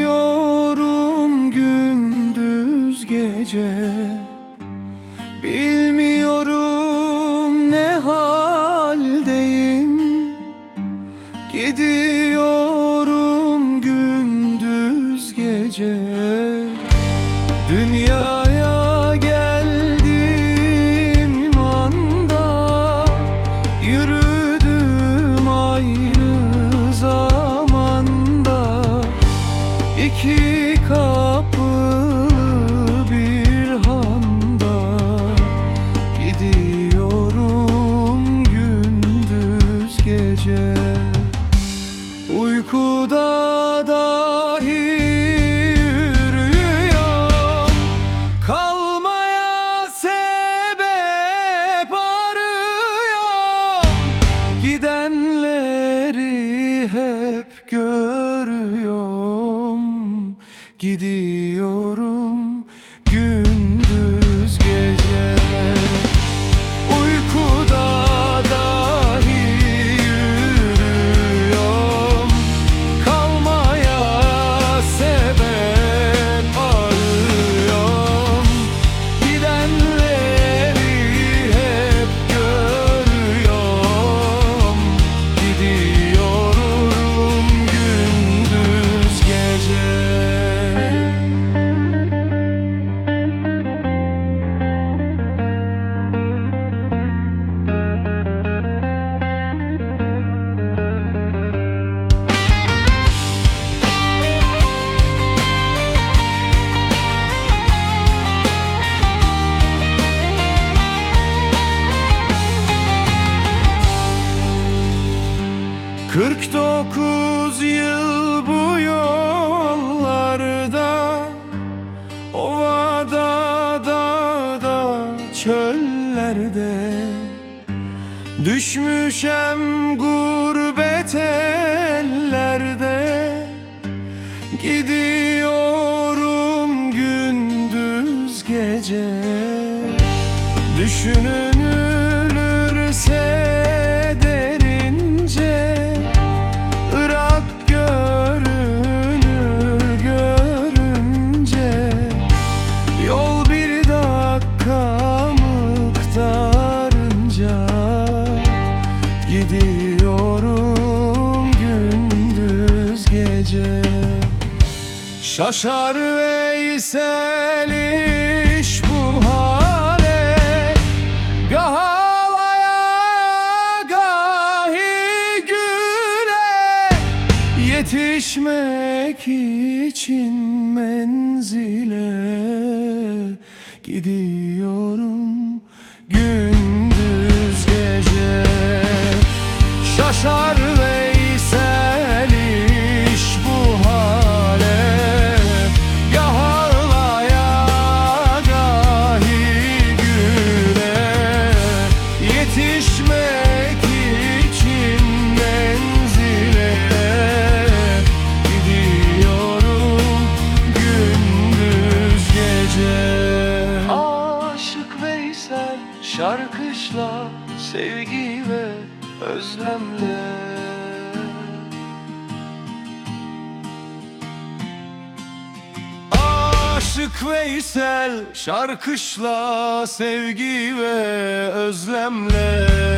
Gidiyorum gündüz gece, bilmiyorum ne haldeyim. Gidiyorum gündüz gece, dünyaya geldiğim anda yürüdüm ayrı zamanda. İki kapılı bir handa gidiyorum gündüz gece. Uykuda dahi yürüyorum, kalmaya sebep arıyorum. Gidenleri hep görüyorum. Gidiyorum gündüz gece. Uykuda dahi yürüyorum, kalmaya sebep arıyorum. Gidenleri hep görüyorum. Gidiyorum gündüz gece. Kırk 49 yıl bu yollarda, ovada, dağda, çöllerde, düşmüşem gurbet ellerde. Gidiyorum gündüz gece, düşünülürse derince. Irak görünür görünce, yol bir dakika miktarınca. Gidiyorum gündüz gece. Şaşar Veysel iş bu hale, gah ağlaya gahi güle. Yetişmek için menzile gidiyorum gündüz gece. Şaşar Veysel iş bu hale, gah ağlaya gahi güle. Yetişmek için menzile gidiyorum gündüz gece. Aşık Veysel şarkışla sevgi ve özlemle. Aşık Veysel şarkışla sevgi ve özlemle.